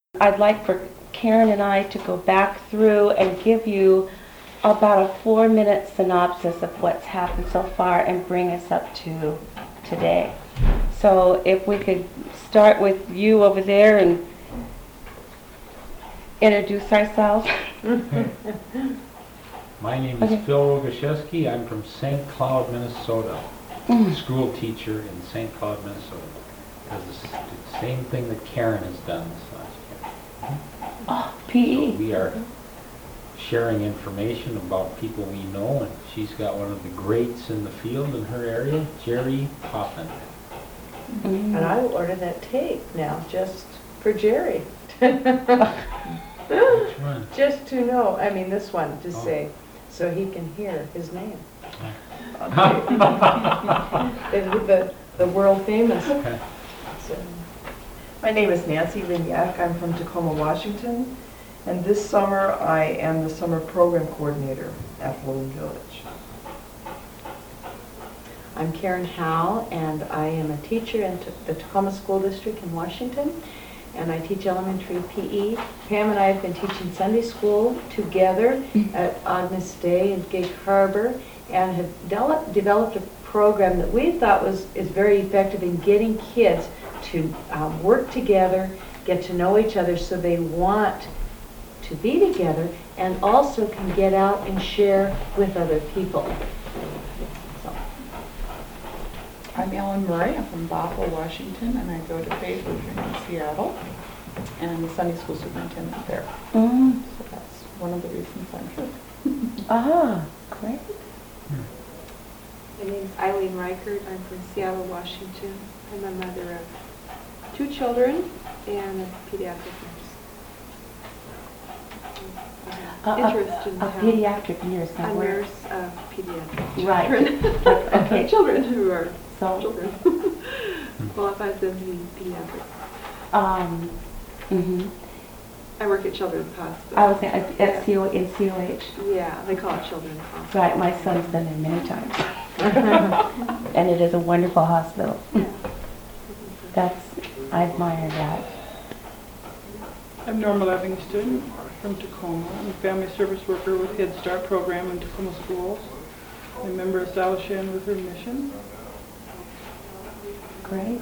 I'd like for Karen and I to go back through and give you about a 4-minute synopsis of what's happened so far and bring us up to today. So if we could start with you over there and introduce ourselves. My name Okay. is Phil Rogaszewski. I'm from St. Cloud, Minnesota. School teacher in St. Cloud, Minnesota. Does the same thing that Karen has done this last year. Oh, So PE. we are sharing information about people we know, and she's got one of the greats in the field in her area, Jerry Poppin. Mm. And I will order that tape now, just for Jerry. Which one? Just to know, I mean, this one, to Oh. say, so he can hear his name. The world famous. Okay. So, My name is Nancy Lignac. I'm from Tacoma, Washington, and this summer I am the summer program coordinator at Holden Village. I'm Karen Howell, and I am a teacher in the Tacoma School District in Washington, and I teach elementary PE. Pam and I have been teaching Sunday school together on this day in Gig Harbor, and have developed a program that we thought is very effective in getting kids to work together, get to know each other so they want to be together, and also can get out and share with other people. So, I'm Ellen Murray. I'm from Bothell, Washington, and I go to Faith Lutheran in Seattle, and I'm the Sunday school superintendent there. Mm. So that's one of the reasons I'm here. Ah, great. My name is Eileen Reichert. I'm from Seattle, Washington. I'm a mother of 2 children and a pediatric nurse. Interest in a pediatric nurse. a now where- nurse of pediatric Right. children. Okay. Children who are So, children. Qualifies them to be pediatric. mhm. I work at Children's Hospital. I was at in COH. Yeah, they call it Children's Hospital. Right, my son's been there many times. And it is a wonderful hospital. Yeah. I admire that. I'm Norma Livingston from Tacoma. I'm a family service worker with Head Start program in Tacoma schools. I'm a member of South Shan Lutheran Mission. Great.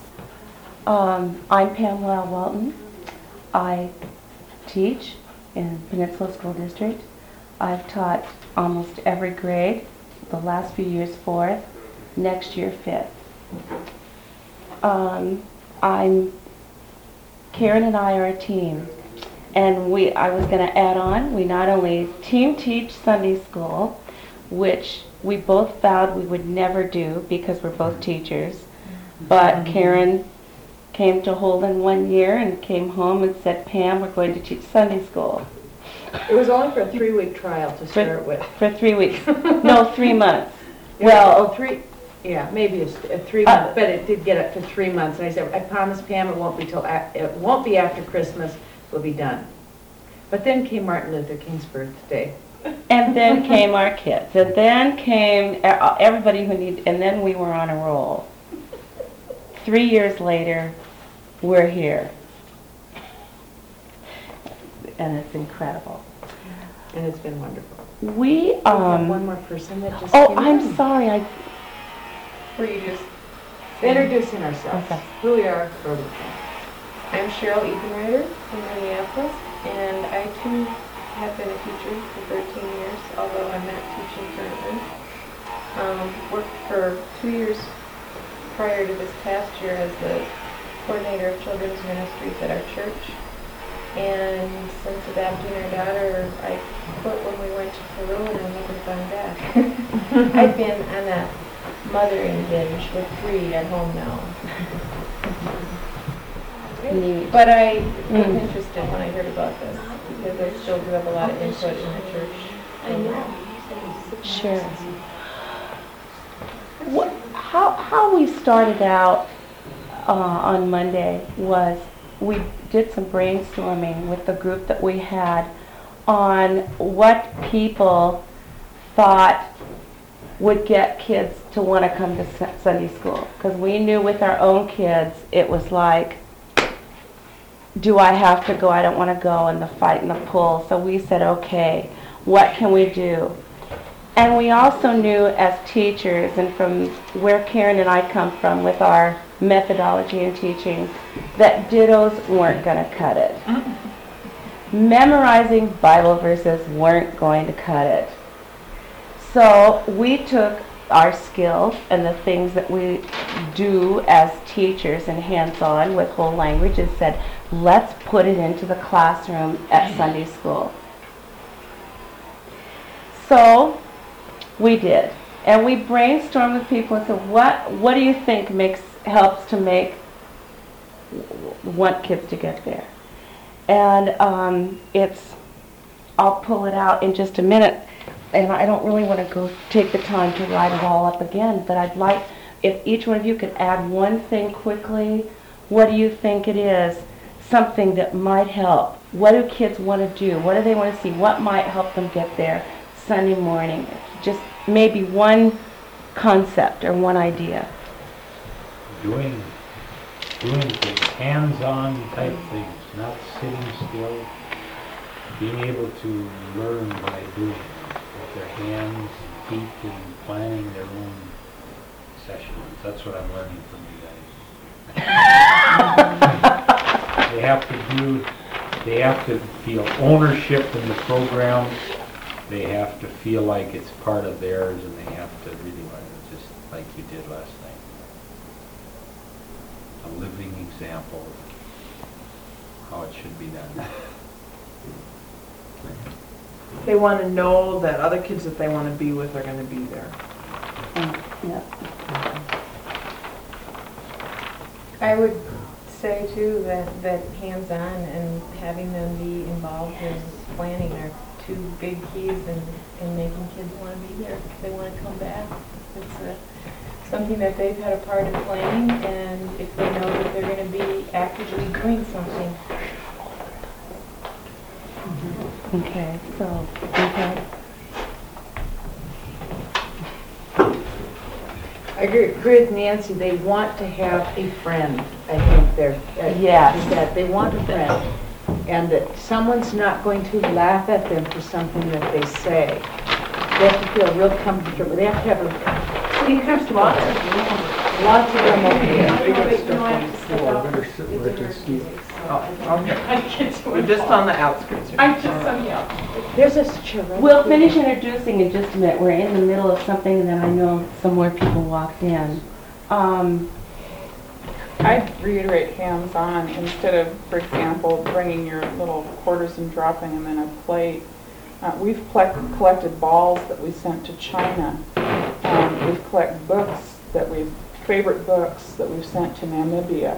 I'm Pamela Walton. I teach in Peninsula School District. I've taught almost every grade, the last few years 4th, next year 5th. Karen and I are a team, and I was going to add on, we not only team teach Sunday school, which we both vowed we would never do because we're both teachers, but Karen came to Holden one year and came home and said, Pam, we're going to teach Sunday school. it was only for a 3-week trial to start with. For 3 weeks. No, 3 months. Well, 3, yeah, maybe it's 3 months, but it did get up to 3 months. And I said, I promise Pam, it won't be after Christmas, we'll be done. But then came Martin Luther King's birthday. And then came our kids. And then came everybody who needed, and then we were on a roll. 3 years later, we're here. And it's incredible. And it's been wonderful. We, We have one more person that just oh, came I'm in. sorry, Were you just? Introducing ourselves, Okay. who we are, where we I'm Cheryl Ethenreiter from Minneapolis, and I too have been a teacher for 13 years, although I'm not teaching currently. Worked for 2 years prior to this past year as the coordinator of children's ministries at our church. And since adopting our daughter, I quit when we went to Peru and I've never gone back. I've been on a mothering binge with 3 at home now. neat. But I was interested when I heard about this because I still do have a lot of input in the church program. Sure. How we started out on Monday was we did some brainstorming with the group that we had on what people thought would get kids to want to come to Sunday school. Because we knew with our own kids, it was like, do I have to go? I don't want to go, and the fight and the pull. So we said, okay, what can we do? And we also knew as teachers, and from where Karen and I come from with our methodology in teaching, that dittos weren't going to cut it. Memorizing Bible verses weren't going to cut it. So we took our skills and the things that we do as teachers and hands-on with whole language and said, let's put it into the classroom at Sunday school. So we did. And we brainstormed with people and said, what do you think helps to want kids to get there? And I'll pull it out in just a minute. And I don't really want to go take the time to write it all up again, but I'd like if each one of you could add one thing quickly. What do you think it is? Something that might help. What do kids want to do? What do they want to see? What might help them get there Sunday morning? Just maybe one concept or one idea. Doing things, hands-on type things, not sitting still. Being able to learn by doing with their hands, feet, and planning their own sessions. That's what I'm learning from you guys. They have to feel ownership in the program. They have to feel like it's part of theirs, and they have to really learn it, just like you did last night. A living example of how it should be done. They want to know that other kids that they want to be with are going to be there. Yeah. I would say too that hands-on and having them be involved in planning are two big keys in making kids want to be there. They want to come back. It's something that they've had a part in planning, and if they know that they're going to be actively doing something. Okay, so, okay. I agree with Nancy, they want to have a friend, I think Yes. they want a friend. And that someone's not going to laugh at them for something that they say. They have to feel real comfortable. They have to have a pretty comfortable. Lots of them over here. Okay. We're just on the outskirts here. There's such a... We'll finish introducing in just a minute. We're in the middle of something, and then I know some more people walked in. I'd reiterate hands-on instead of, for example, bringing your little quarters and dropping them in a plate. We've collected balls that we sent to China. We've collected books favorite books that we've sent to Namibia.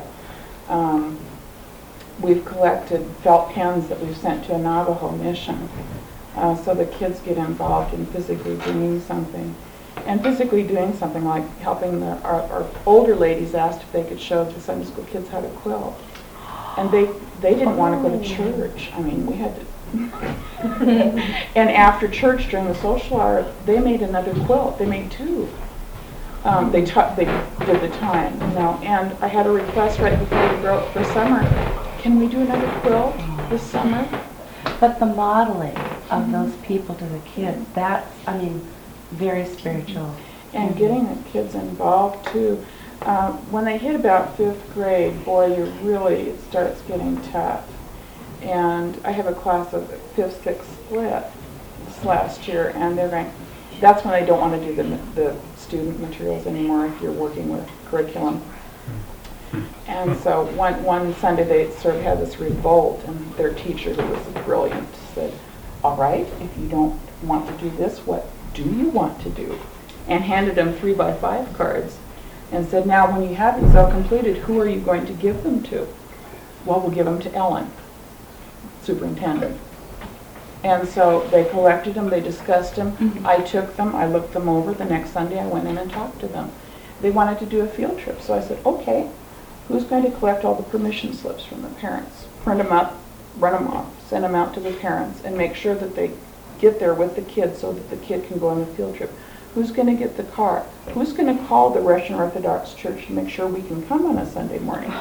We've collected felt pens that we've sent to a Navajo mission. So the kids get involved in physically doing something. And physically doing something like helping our older ladies asked if they could show the Sunday school kids how to quilt. And they didn't want to go to church. I mean, we had to. And after church during the social hour, they made another quilt. They made two. They did the time, you know. And I had a request right before we broke for summer. Can we do another quilt this summer? But the modeling of those people to the kids, that's, I mean, very spiritual. And getting the kids involved too. When they hit about 5th grade, boy, it starts getting tough. And I have a class of 5th, 6th split this last year, and that's when they don't want to do the student materials anymore if you're working with curriculum. And so one Sunday they sort of had this revolt, and their teacher, who was brilliant, said, all right, if you don't want to do this, what do you want to do? And handed them 3x5 cards and said, now when you have these all completed, who are you going to give them to? Well, we'll give them to Ellen, superintendent. And so they collected them, they discussed them. Mm-hmm. I took them, I looked them over. The next Sunday I went in and talked to them. They wanted to do a field trip, so I said, okay, who's going to collect all the permission slips from the parents? Print them up, run them off, send them out to the parents, and make sure that they get there with the kid so that the kid can go on the field trip. Who's going to get the car? Who's going to call the Russian Orthodox Church to make sure we can come on a Sunday morning?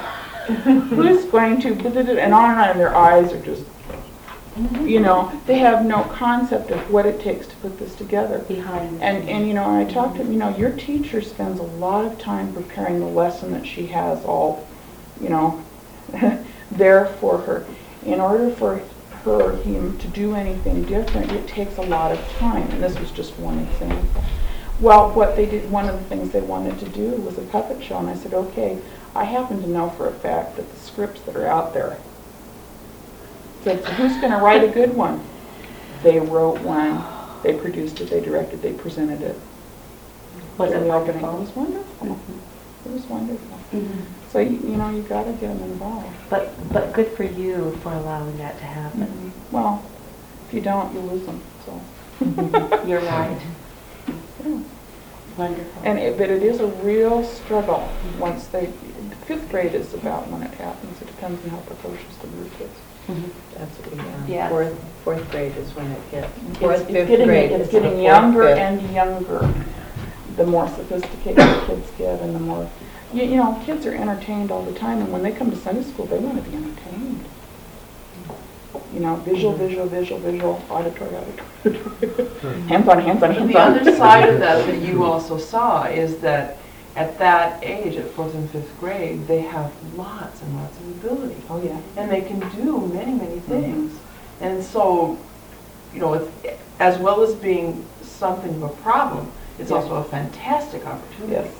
Who's going to, and on, and their eyes are just, you know, they have no concept of what it takes to put this together. Behind the And you know, I talked to them, you know, your teacher spends a lot of time preparing the lesson that she has all, you know, there for her. In order for him to do anything different, it takes a lot of time, and this was just one example. Well, what they did, one of the things they wanted to do was a puppet show, and I said, okay, I happen to know for a fact that the scripts that are out there, said, so who's going to write a good one? They wrote one, they produced it, they directed, they presented it. Was it It wonderful? was wonderful. Mhm. It was wonderful. Mhm. So, you know, you got to get them involved. But good for you for allowing that to happen. Well, if you don't, you lose them, so. You're right. Yeah. Wonderful. But it is a real struggle once fifth grade is about when it happens. It depends on how precocious the group is. Mhm. That's what we have. Yes. Fourth grade is when it hits. It's getting younger and younger. The more sophisticated the kids get and the more, you know, kids are entertained all the time, and when they come to Sunday school, they want to be entertained. You know, visual, auditory. Hands on. But the other side of that you also saw is that at that age, at 4th and 5th grade, they have lots and lots of ability. Oh, yeah. And they can do many, many things. And so, you know, it's, as well as being something of a problem, it's Yeah. also a fantastic opportunity. Yes.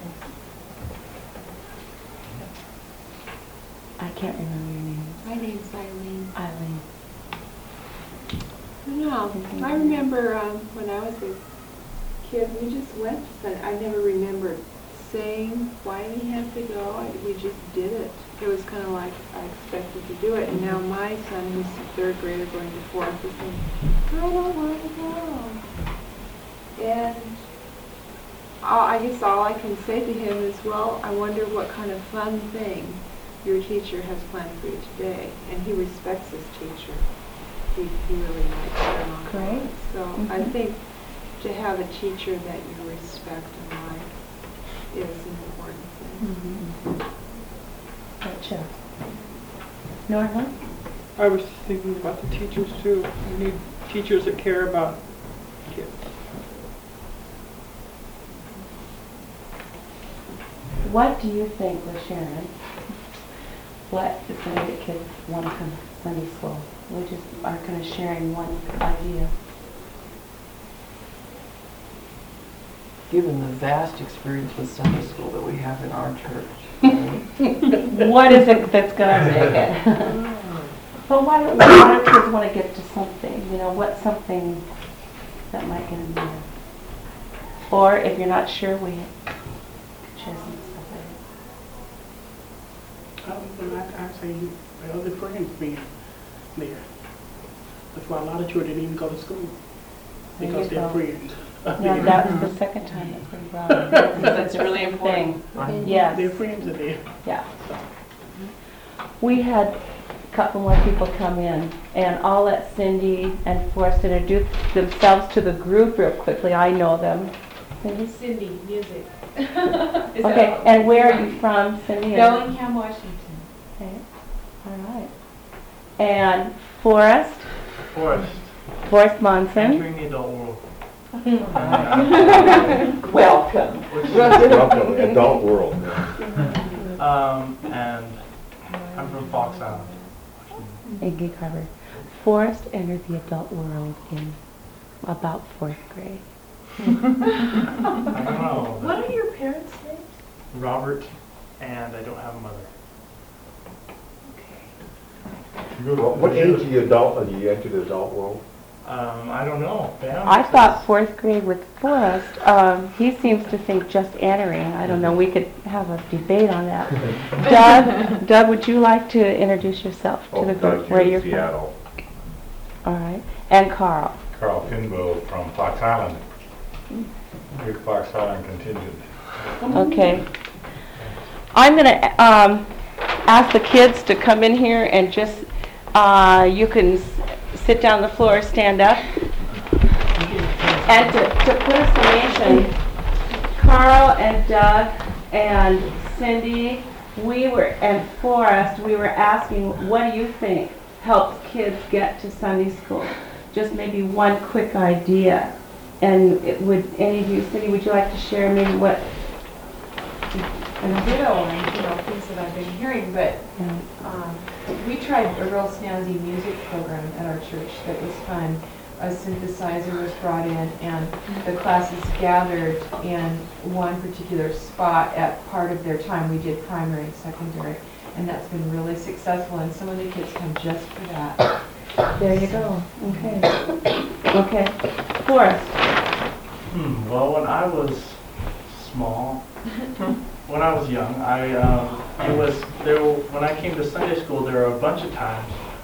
I can't remember your name. My name's Eileen. Eileen. No, I remember when I was a kid, we just went. I never remembered saying why we had to go. We just did it. It was kind of like I expected to do it. And now my son, who's a third grader going to fourth, is saying, I don't want to go. And I guess all I can say to him is, well, I wonder what kind of fun thing your teacher has planned for you today. And he respects his teacher. He really likes her. Great. So I think to have a teacher that you respect and like is an important thing. Gotcha. Norma? I was thinking about the teachers too. We need teachers that care about kids. What do you think, LaSharon, what is going to get kids want to come to Sunday school? We just are kind of sharing one idea. Given the vast experience with Sunday school that we have in our church. What is it that's going to make it? But why don't a lot of kids want to get to something? You know, what's something that might get them there? Or if you're not sure, we share some stuff later. I say my other friends being there. That's why a lot of children didn't even go to school. There you Because they're go. friends. Yeah, that was the second time that's been brought up. That's really important. Yes. Their friends are there. Yeah. We had a couple more people come in, and I'll let Cindy and Forrest introduce themselves to the group real quickly. I know them. Cindy? Cindy, music. Okay, and where are you from, Cindy? Bellingham, Washington. Okay, all right. And Forrest? Forrest Monson. Entering the adult world. Welcome. Welcome, adult world. And I'm from Fox Island. In Gig Harbor. Forrest entered the adult world in about 4th grade. I don't know. What are your parents' names? Robert, and I don't have a mother. What age do you enter the adult world? I don't know. I thought 4th grade with Forrest. He seems to think just entering. I don't know. We could have a debate on that. Doug, would you like to introduce yourself to the group? Where you're from? Seattle. All right. And Carl. Carl Finbo from Fox Island. Big Fox Island contingent. Okay. I'm going to ask the kids to come in here and just, you can sit down on the floor or stand up. And to put a summation, Carl and Doug and Cindy, and Forrest, we were asking, what do you think helps kids get to Sunday school? Just maybe one quick idea. And would any of you, Cindy, would you like to share maybe what? And ditto, and things that I've been hearing, but we tried a real snazzy music program at our church that was fun. A synthesizer was brought in, and the classes gathered in one particular spot at part of their time. We did primary and secondary, and that's been really successful, and some of the kids come just for that. There you go. Okay. Okay. Forrest. Well, when I was small, when I was young, when I came to Sunday school, there were a bunch of times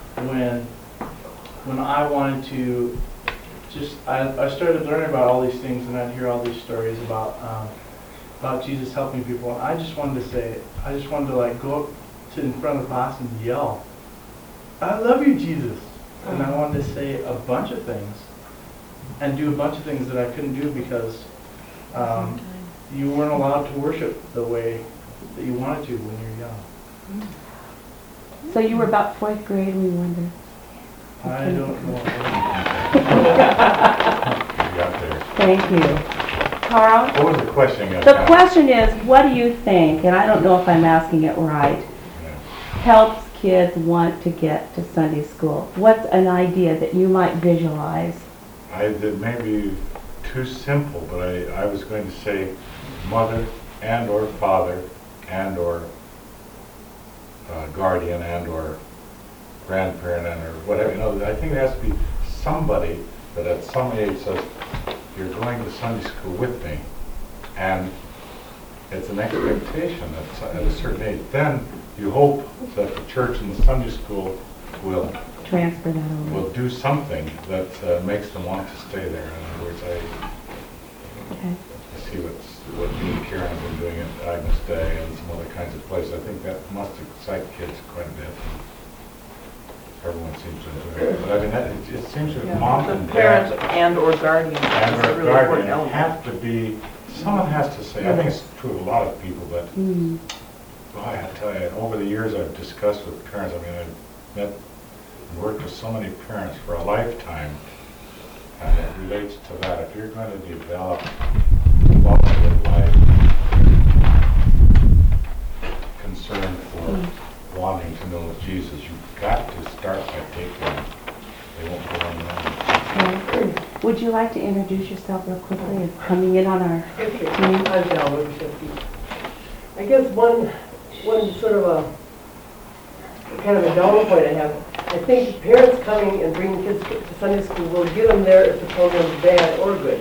when I wanted to I started learning about all these things, and I'd hear all these stories about Jesus helping people, and I just wanted to like go up to in front of the class and yell, "I love you, Jesus!" And I wanted to say a bunch of things and do a bunch of things that I couldn't do because you weren't allowed to worship the way that you wanted to when you're young. So you were about 4th grade, we wonder. I don't know. Thank you. Carl? What was the question? The question is, what do you think, and I don't know if I'm asking it right, helps kids want to get to Sunday school? What's an idea that you might visualize? That may be too simple, but I was going to say mother and or father and or guardian and or grandparent and or whatever. I think it has to be somebody that at some age says, you're going to Sunday school with me. And it's an expectation at a certain age. Then you hope that the church and the Sunday school will transfer that over. Will do something that makes them want to stay there. In other words, I see what you and Karen have been doing at Agnes Day and some other kinds of places. I think that must excite kids quite a bit. Everyone seems to enjoy it. But I mean, it seems that mom and dad and or guardian have to be, someone has to say, I think it's true of a lot of people, but boy, I tell you, over the years I've discussed with parents, I mean, I've met and worked with so many parents for a lifetime, and it relates to that. If you're going to develop quality of life, concern for wanting to know Jesus, you've got to start by taking them. They won't go on their own. Would you like to introduce yourself real quickly as coming in on our team? I'm Val Winchester. I guess one sort of a kind of a down point I have. I think parents coming and bringing kids to Sunday school will get them there if the program's bad or good.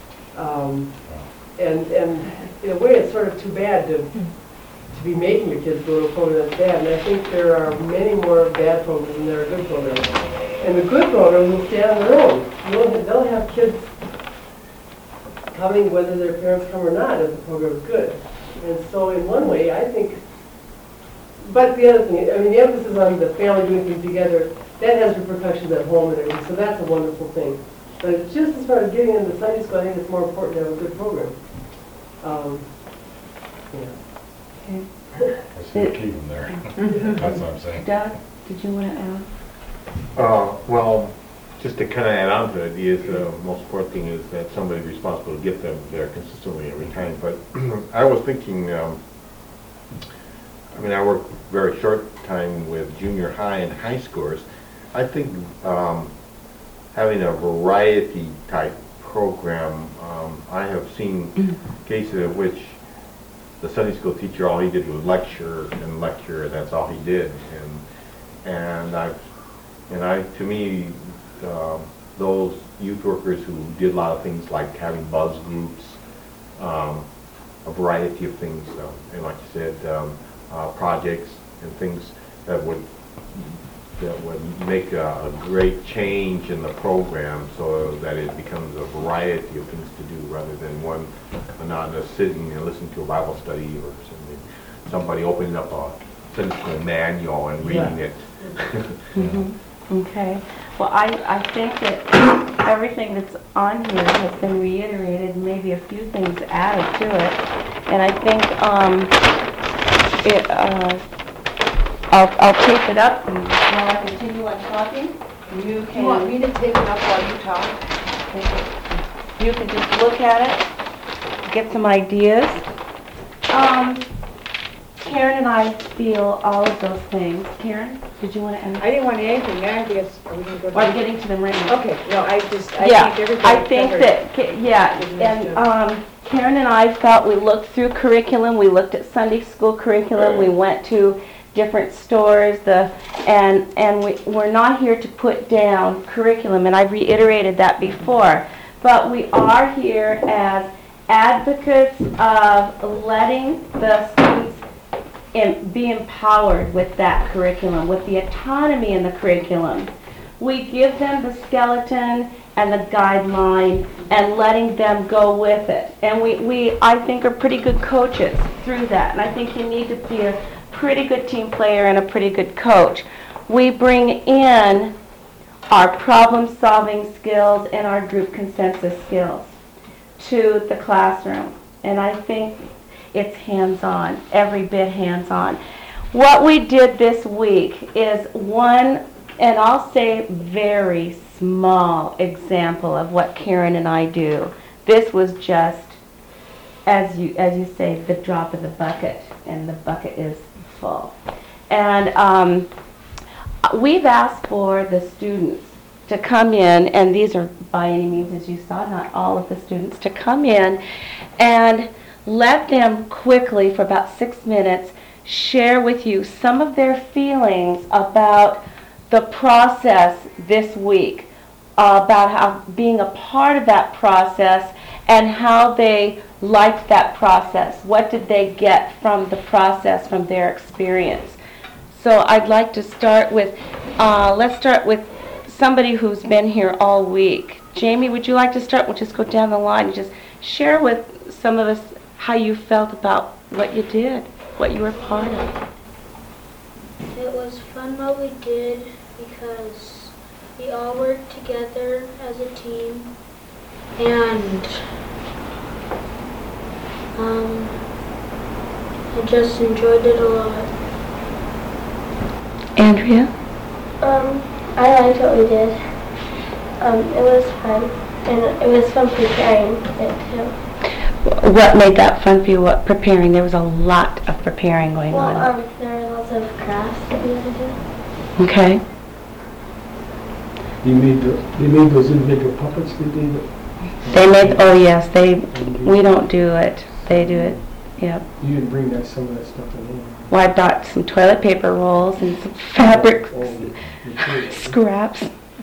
And in a way, it's sort of too bad to be making the kids go to a program that's bad. And I think there are many more bad programs than there are good programs. And the good programs will stay on their own. They'll have kids coming whether their parents come or not if the program is good. And so in one way, I think, but the other thing, I mean, the emphasis on the family doing things together, that has repercussions at home and everything, so that's a wonderful thing. But it's just as far as getting into Sunday school, I think it's more important to have a good program. Okay. I see the key in there. That's what I'm saying. Doug, did you want to add? Well, just to kind of add on to it, the most important thing is that somebody's responsible to get them there consistently every time. But I was thinking, I mean, I worked very short time with junior high and high schoolers. I think having a variety type program, I have seen cases in which the Sunday school teacher, all he did was lecture and lecture, and that's all he did. To me, those youth workers who did a lot of things like having buzz groups, a variety of things, and like you said, projects and things that would make a great change in the program, so that it becomes a variety of things to do rather than one monotonous sitting and listening to a Bible study or something. Somebody opening up a Sunday school manual and reading it. Okay. Well, I think that everything that's on here has been reiterated, maybe a few things added to it. And I think I'll tape it up, and while I continue on talking, you You want can, me to take it up while you talk? you can just look at it, get some ideas. Karen and I feel all of those things. Karen, did you want to end? I didn't want anything, I guess, are we gonna go? Well, I'm getting to them right now. Okay, no, I think Yeah, everybody I think covered. that, yeah, Did a nice and Karen and I felt we looked through curriculum, we looked at Sunday school curriculum, we went to different stores, we're not here to put down curriculum, and I've reiterated that before, but we are here as advocates of letting the students be empowered with that curriculum, with the autonomy in the curriculum. We give them the skeleton and the guideline and letting them go with it. And we I think, are pretty good coaches through that. And I think you need to be a pretty good team player and a pretty good coach. We bring in our problem-solving skills and our group consensus skills to the classroom. And I think it's hands-on, every bit hands-on. What we did this week is one, and I'll say very small example of what Karen and I do. This was just, as you say, the drop of the bucket, and the bucket is full. And we've asked for the students to come in, and these are by any means, as you saw, not all of the students, to come in and let them quickly, for about 6 minutes, share with you some of their feelings about the process this week, about how being a part of that process and how they liked that process. What did they get from the process, from their experience? So I'd like to start with, let's start with somebody who's been here all week. Jamie, would you like to start? We'll just go down the line and just share with some of us how you felt about what you did, what you were part of. It was fun what we did because we all worked together as a team, and I just enjoyed it a lot. Andrea? I liked what we did. It was fun, and it was fun preparing it too. What made that fun for you? What preparing? There was a lot of preparing going on. There were lots of crafts that we had to do. Okay. They made those individual puppets, did they? They made, oh yes, we don't do it. They do it, yep. You didn't bring some of that stuff in. Well, I bought some toilet paper rolls and some fabric scraps.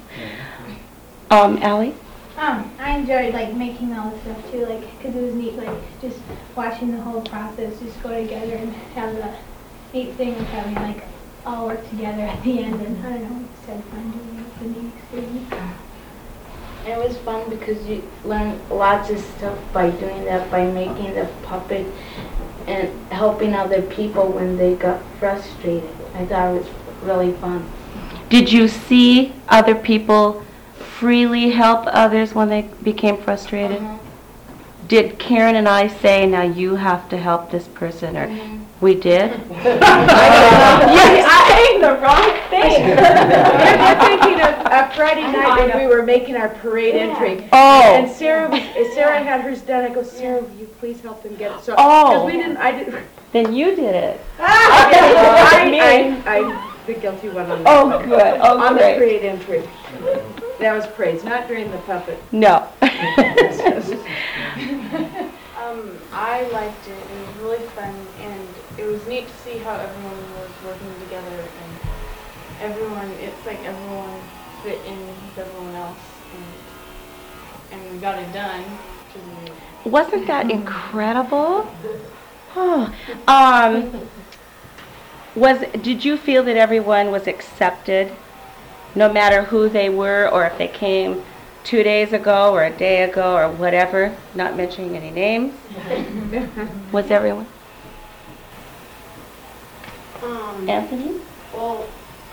Allie? I enjoyed making all this stuff too, because it was neat, just watching the whole process just go together and have the neat thing of having all work together at the end, and I don't know, it's had fun doing it. It's a neat experience. It was fun because you learn lots of stuff by doing that, by making the puppet and helping other people when they got frustrated. I thought it was really fun. Did you see other people freely help others when they became frustrated? Did Karen and I say, now you have to help this person, or we did? You're saying the wrong thing. You're thinking of Friday night when we were making our parade entry. Oh. And Sarah had hers done. I go, Sarah, will you please help them get it? So, Oh. because I didn't. Then you did it. I'm the guilty one on that. Oh, good. Oh, on great. the parade entry. That was praise, not during the puppet. No. I liked it. It was really fun, and it was neat to see how everyone was working together, and everyone fit in with everyone else, and we got it done. Wasn't that incredible? Oh. Did you feel that everyone was accepted, no matter who they were, or if they came 2 days ago or a day ago or whatever, not mentioning any names? Was everyone? Anthony? Well,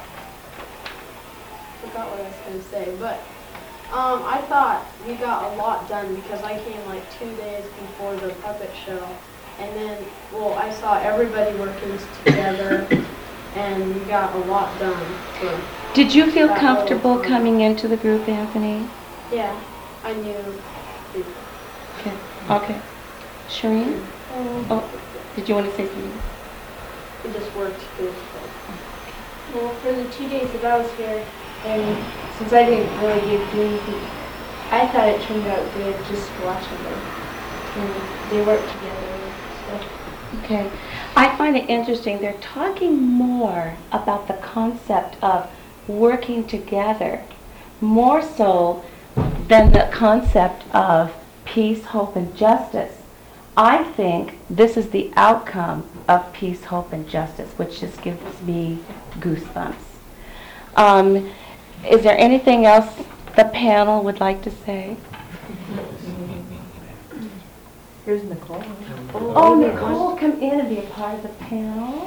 I forgot what I was going to say, but I thought we got a lot done because I came 2 days before the puppet show, And then, well, I saw everybody working together, and we got a lot done for. Did you feel that comfortable little time. coming into the group, Anthony? Yeah, I knew. Okay. Okay. Shireen? Oh, did you want to say something? We just worked good. Well, for the 2 days that I was here, and since I didn't really get to do anything, I thought it turned out good just watching them. And they work together and stuff. Okay. I find it interesting. They're talking more about the concept of working together, more so than the concept of peace, hope, and justice. I think this is the outcome of peace, hope, and justice, which just gives me goosebumps. Is there anything else the panel would like to say? Here's Nicole. Oh, Nicole, come in and be a part of the panel.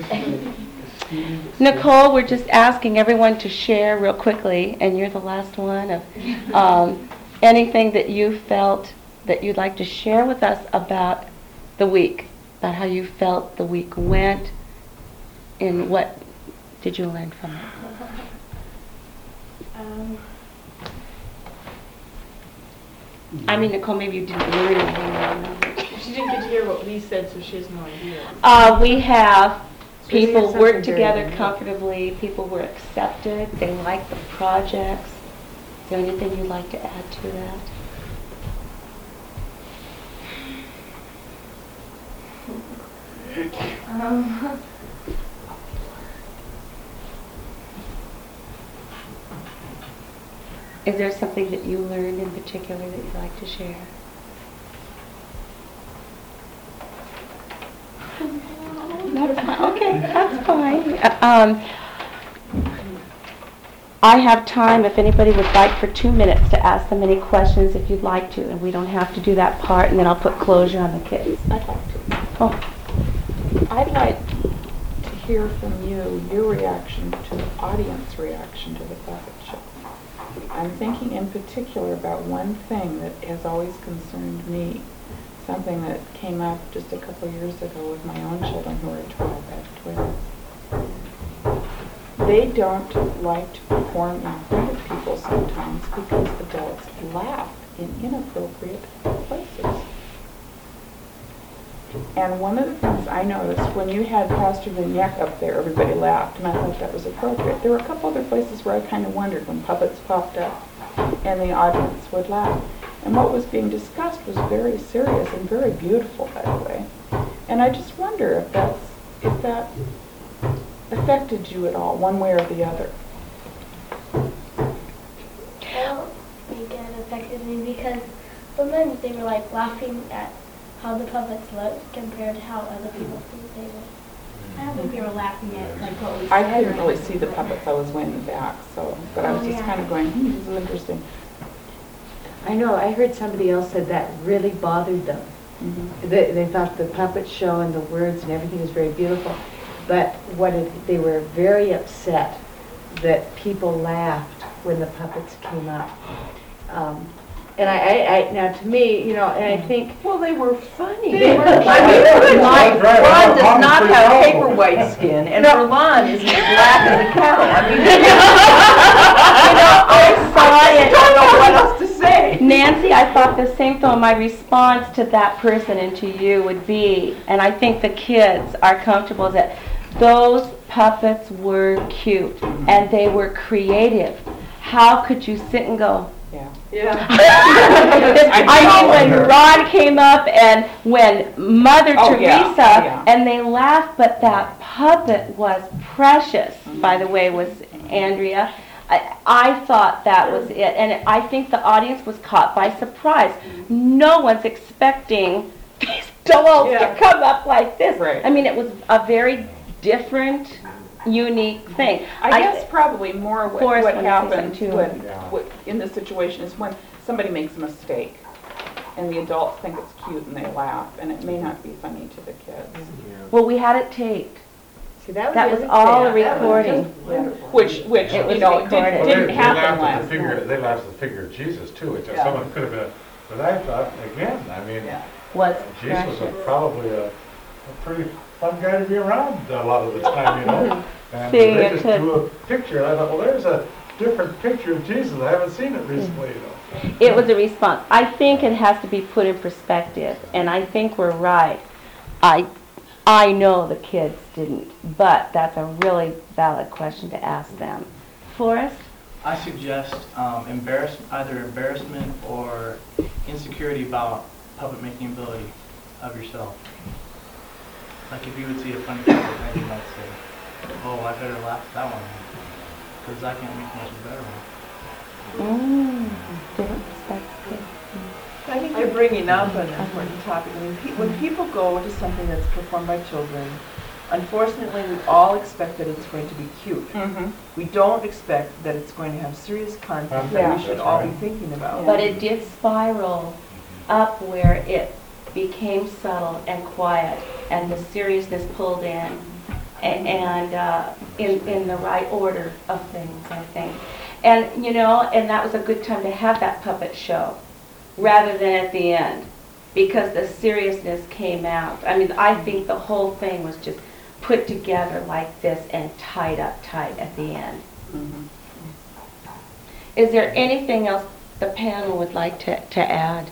Nicole, we're just asking everyone to share real quickly, and you're the last one, of anything that you felt that you'd like to share with us about the week, about how you felt the week went, and what did you learn from it? I mean, Nicole, maybe you didn't learn anything. She didn't get to hear what we said, so she has no idea. We have people something work very together good. comfortably, people were accepted, they liked the projects. Is there anything you'd like to add to that? Is there something that you learned in particular that you'd like to share? That's fine. Okay, that's fine. I have time if anybody would like for 2 minutes to ask them any questions if you'd like to, and we don't have to do that part, and then I'll put closure on the kids. I'd like to. Oh, I'd like to hear from you, your reaction to the audience reaction to the puppet show. I'm thinking in particular about one thing that has always concerned me, something that came up just a couple of years ago with my own children who are 12 and 12. They don't like to perform in front of people sometimes because adults laugh in inappropriate places. And one of the things I noticed when you had Pastor Vignac up there, everybody laughed, and I thought that was appropriate. There were a couple other places where I kind of wondered when puppets popped up and the audience would laugh. And what was being discussed was very serious and very beautiful, by the way. And I just wonder if that affected you at all, one way or the other. I don't think it affected me because sometimes they were like laughing at how the puppets looked compared to how other people think they look. I don't think they were laughing at like what we said. I couldn't really see the puppets, I was way in the back, so, but I was just yeah. kind of going, this is interesting. I know, I heard somebody else said that really bothered them. They thought the puppet show and the words and everything was very beautiful, but they were very upset that people laughed when the puppets came up. And I now to me, you know, and I think, Well, they were funny. They were I mean, Ron does not have paper white skin, and Ron is black as a cow. I mean, I saw it. I don't know what else to say. Nancy, I thought the same thing. My response to that person and to you would be, and I think the kids are comfortable, that those puppets were cute and they were creative. How could you sit and go? Yeah. I mean, when Ron came up and when Mother Oh, Teresa, yeah. and they laughed, but that puppet was precious, by the way, was Andrea. I thought that was it, and I think the audience was caught by surprise. No one's expecting these dolls to come up like this. Right. I mean, it was a very different, unique thing. I guess probably more what Forrest wanted to say happens something, too. when, in this situation is when somebody makes a mistake and the adults think it's cute and they laugh, and it may not be funny to the kids. Well, we had it taped. see, that was, That the was other all a thing. That was recording. just wonderful. Which It was you know, recorded. didn't happen laughed at last the figure, night. They laughed at the figure of Jesus too, which Yeah. someone could have been, but I thought, again, I mean, was Jesus precious. was probably a pretty fun guy to be around a lot of the time, you know? And See, they it just could- drew a picture, and I thought, well, there's a different picture of Jesus. I haven't seen it recently, you know? It was a response. I think it has to be put in perspective, and I think we're right. I know the kids didn't, but that's a really valid question to ask them. Forrest? I suggest either embarrassment or insecurity about puppet making ability of yourself. Like if you would see a funny puppet, then you might say, oh, I better laugh at that one, because I can't make much of a better one. Different perspective. I think you're bringing up an important topic. I mean, when people go to something that's performed by children, unfortunately, we all expect that it's going to be cute. We don't expect that it's going to have serious content that we should all be thinking about. But it did spiral up where it became subtle and quiet, and the seriousness pulled in, and in the right order of things, I think. And, you know, and that was a good time to have that puppet show, rather than at the end, because the seriousness came out. I mean, I think the whole thing was just put together like this and tied up tight at the end. Is there anything else the panel would like to add?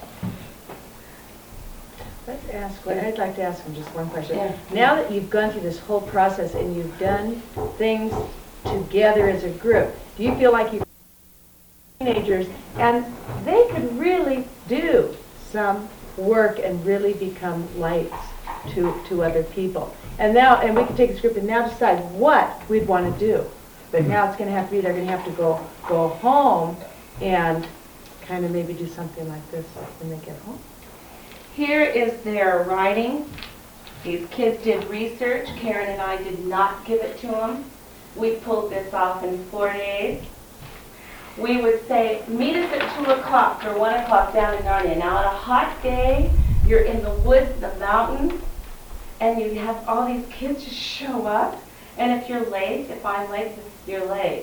I'd like to ask him just one question. Yeah. Now that you've gone through this whole process and you've done things together as a group, do you feel like you're teenagers and they could really do some work and really become lights to other people? And now, and we can take this group and now decide what we'd want to do. But now it's going to have to be, they're going to have to go home and kind of maybe do something like this when they get home. Here is their writing. These kids did research. Karen and I did not give it to them. We pulled this off in 4 days. We would say, meet us at 2 o'clock or 1 o'clock down in Narnia. Now on a hot day, you're in the woods, the mountains, and you have all these kids just show up. And if you're late, if I'm late, you're late.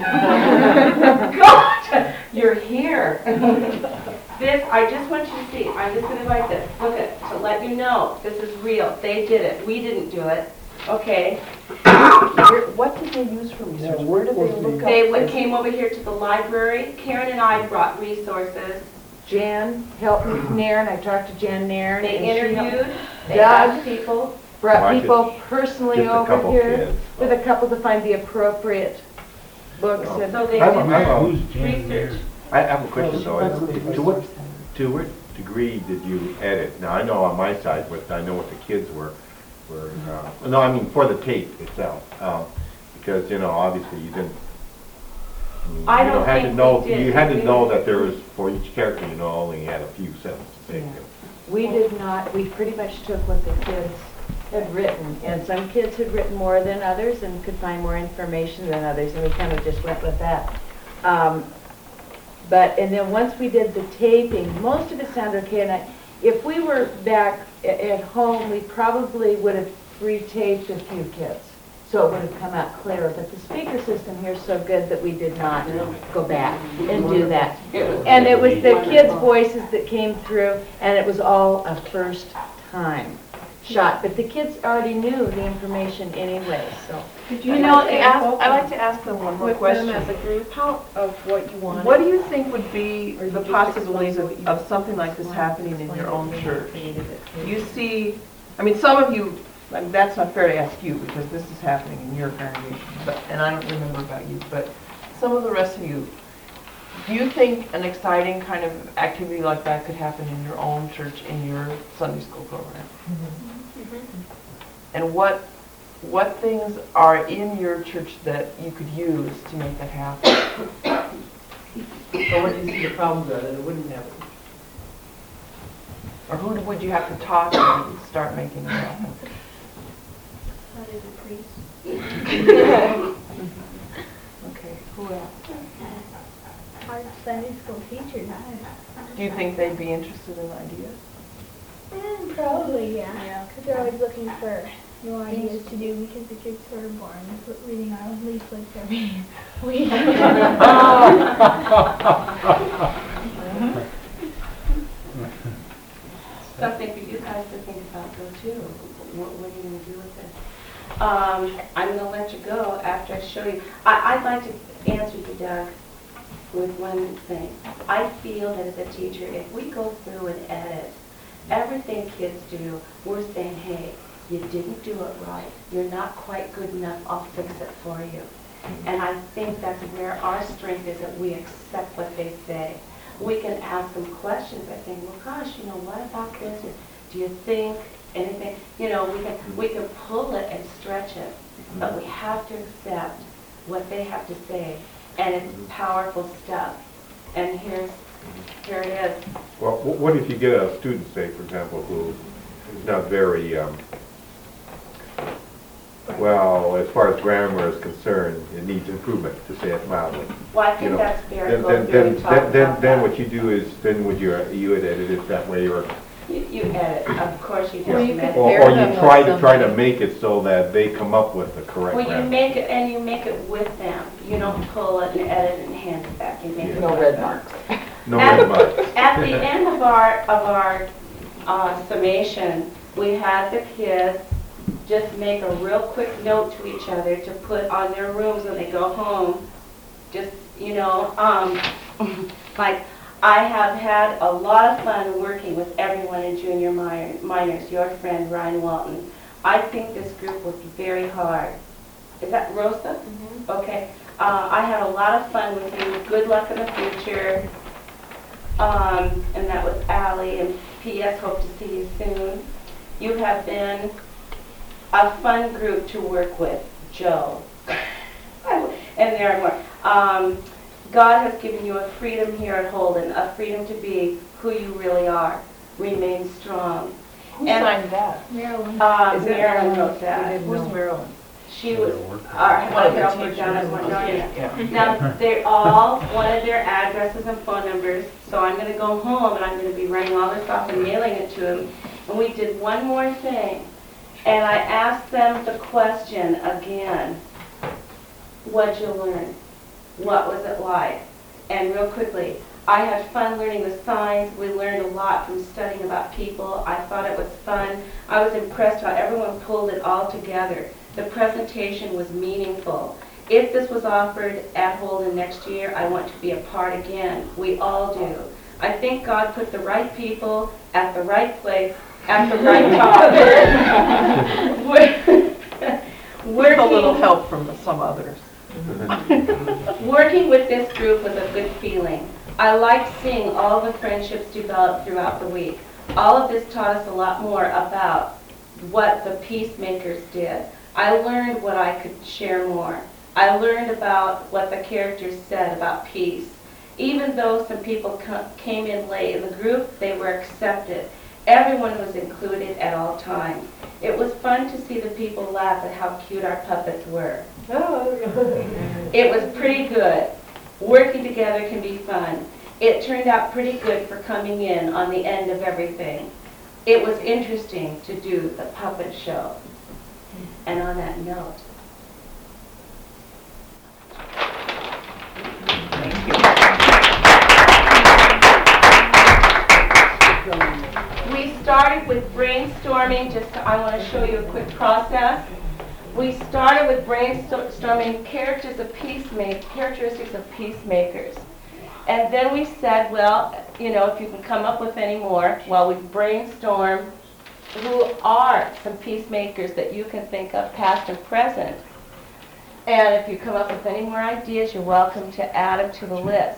God, you're here. This, I just want you to see, I'm just going to write this. Look at, to let you know, this is real. They did it. We didn't do it. Okay. What did they use for research? Where did they look up? They came over here to the library. Karen and I brought resources. Jan helped me, Nairn, I talked to Jan Nairn. They and she interviewed. helped- They Doug asked people. brought people personally just a over couple here kids. with a couple to find the appropriate books. And So they I have did a- research. I have a question though. To what degree did you edit? Now I know on my side, I know what the kids were. No, I mean for the tape itself, because you know obviously you didn't. I you don't had think to know. we did. You had to know that there was for each character. You know, only had a few sentences to say. we did not, we pretty much took what the kids had written. And some kids had written more than others and could find more information than others, and we kind of just went with that. And then once we did the taping, most of it sounded okay. And if we were back at home, we probably would have retaped a few kids. So it would have come out clearer. But the speaker system here is so good that we did not go back and do that. And it was the kids' voices that came through, and it was all a first time shot. But the kids already knew the information anyway, so. I'd like to ask them one more With question. them as a group, how, of what you wanted. What do you think would be the possibilities of something like this happening in your own church? You see, I mean, some of you, I mean, that's not fair to ask you because this is happening in your congregation, and I don't remember about you, but some of the rest of you, do you think an exciting kind of activity like that could happen in your own church, in your Sunday school program? And what things are in your church that you could use to make that happen? So what do you see the problems are that it wouldn't happen? Or who would you have to talk to start making it happen? Okay, who else? Our Sunday school teachers. Do you think they'd be interested in ideas? Probably, yeah. Because they're always looking for new ideas to do because the kids sort of bored with reading our leaflets every week. Something I'd like to answer you, Doug, with one thing. I feel that as a teacher, if we go through and edit everything kids do, we're saying, hey, you didn't do it right. You're not quite good enough. I'll fix it for you. And I think that's where our strength is, that we accept what they say. We can ask them questions by saying, well, gosh, you know, what about this? Do you think anything? You know, we can pull it and stretch it, but we have to accept what they have to say, and it's powerful stuff. And here it is. Well, what if you get a student, say, for example, who is not very, well, as far as grammar is concerned, it needs improvement, to say it mildly. Well, I think that's very good. Then what you do is, then you would edit it that way, or you edit, of course you do. or you try to make it so that they come up with the correct Well, grammar. you make it, and you make it with them. You don't pull it and edit it and hand it back. You make it No with red them. marks. No red marks. At the end of our summation, we had the kids just make a real quick note to each other to put on their rooms when they go home. Just, you know, like, I have had a lot of fun working with everyone in junior minors, your friend Ryan Walton. I think this group was very hard. Is that Rosa? Mm-hmm. Okay. I had a lot of fun with you. Good luck in the future. And that was Allie. And P.S. Hope to see you soon. You have been a fun group to work with, Joe. And there are more. God has given you a freedom here at Holden, a freedom to be who you really are. Remain strong. Who signed that? Marilyn. Marilyn wrote that. Who's Marilyn? She was our helper down at Montgomery. Now, they all wanted their addresses and phone numbers, so I'm going to go home and I'm going to be writing all this off and mailing it to them. And we did one more thing, and I asked them the question again, what'd you learn? What was it like? And real quickly, I had fun learning the signs. We learned a lot from studying about people. I thought it was fun. I was impressed how everyone pulled it all together. The presentation was meaningful. If this was offered at Holden next year, I want to be a part again. We all do. I think God put the right people at the right place at the right time. With a little help from some others. Working with this group was a good feeling. I liked seeing all the friendships develop throughout the week. All of this taught us a lot more about what the peacemakers did. I learned what I could share more. I learned about what the characters said about peace. Even though some people came in late in the group, they were accepted. Everyone was included at all times. It was fun to see the people laugh at how cute our puppets were. It was pretty good. Working together can be fun. It turned out pretty good for coming in on the end of everything. It was interesting to do the puppet show. And on that note, we started with brainstorming. I want to show you a quick process. We started with brainstorming characteristics of peacemakers. And then we said, well, you know, if you can come up with any more, well, we brainstormed who are some peacemakers that you can think of, past and present. And if you come up with any more ideas, you're welcome to add them to the list.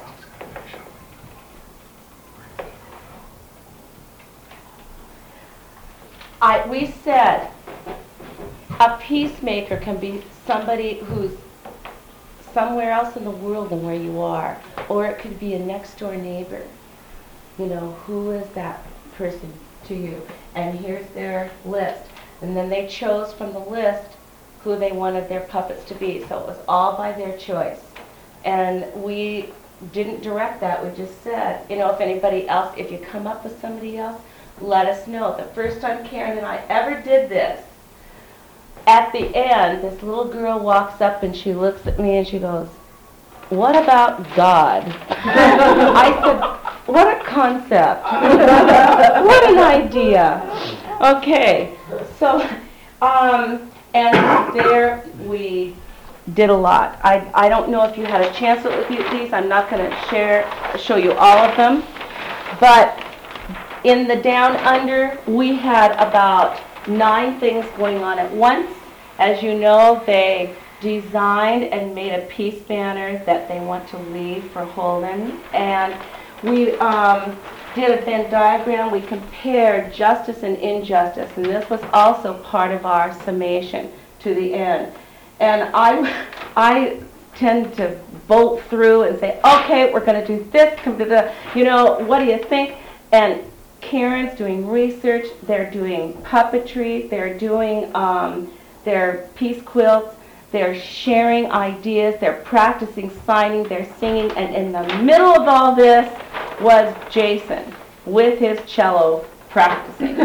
We said a peacemaker can be somebody who's somewhere else in the world than where you are, or it could be a next door neighbor. You know, who is that person to you? And here's their list. And then they chose from the list who they wanted their puppets to be. So it was all by their choice. And we didn't direct that. We just said, you know, if anybody else, if you come up with somebody else, let us know. The first time Karen and I ever did this, at the end, this little girl walks up and she looks at me and she goes, "What about God?" I said, "What a concept. What an idea." Okay, so, and there we did a lot. I don't know if you had a chance to look at these. I'm not going to show you all of them. But in the Down Under, we had about 9 things going on at once. As you know, they designed and made a peace banner that they want to leave for Holden. And we did a Venn diagram. We compared justice and injustice. And this was also part of our summation to the end. And I tend to bolt through and say, okay, we're going to do this, what do you think? And Karen's doing research, they're doing puppetry, they're doing their peace quilts, they're sharing ideas, they're practicing signing, they're singing, and in the middle of all this was Jason with his cello practicing.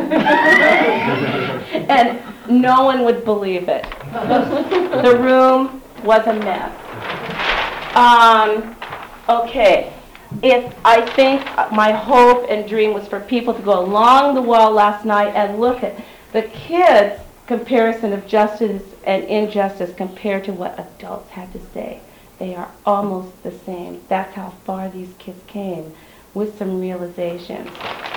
And no one would believe it. The room was a mess. Okay. I think my hope and dream was for people to go along the wall last night and look at the kids' comparison of justice and injustice compared to what adults had to say. They are almost the same. That's how far these kids came with some realizations.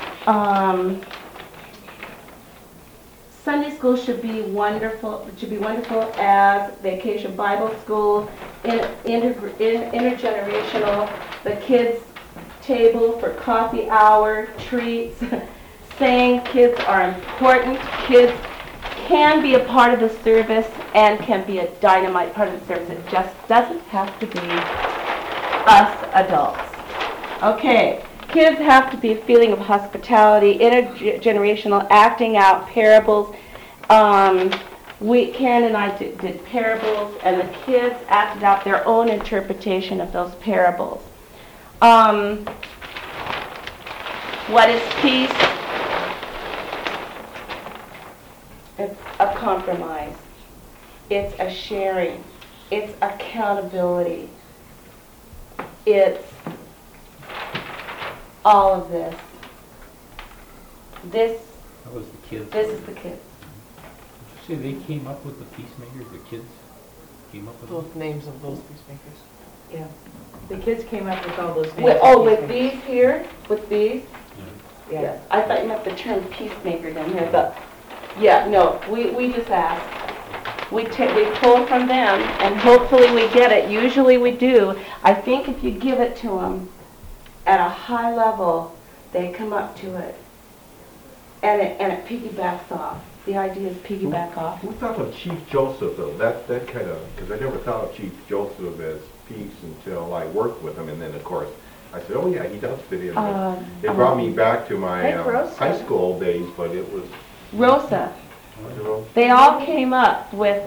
Sunday school should be wonderful. It should be wonderful as Vacation Bible School, intergenerational. The kids' table for coffee hour, treats, saying kids are important. Kids can be a part of the service and can be a dynamite part of the service. It just doesn't have to be us adults. Okay. Kids have to be a feeling of hospitality, intergenerational, acting out parables. Karen and I did parables, and the kids acted out their own interpretation of those parables. What is peace? It's a compromise. It's a sharing. It's accountability. It's all of this. That was the kids. This is the kids. Did you say they came up with the peacemakers? The kids came up with those names of those peacemakers? Yeah. The kids came up with all those names. With these here? With these? Yeah. Yes. I thought you meant the term peacemaker down here, but yeah, no, we just ask. We pull from them, and hopefully we get it. Usually we do. I think if you give it to them at a high level, they come up to it, and it piggybacks off. The idea is piggyback off. Who thought of Chief Joseph, though? That kind of, because I never thought of Chief Joseph as peace until I worked with him, and then, of course, I said, oh, yeah, he does fit in. It brought me back to my high school days, but it was... Rosa. They all came up with...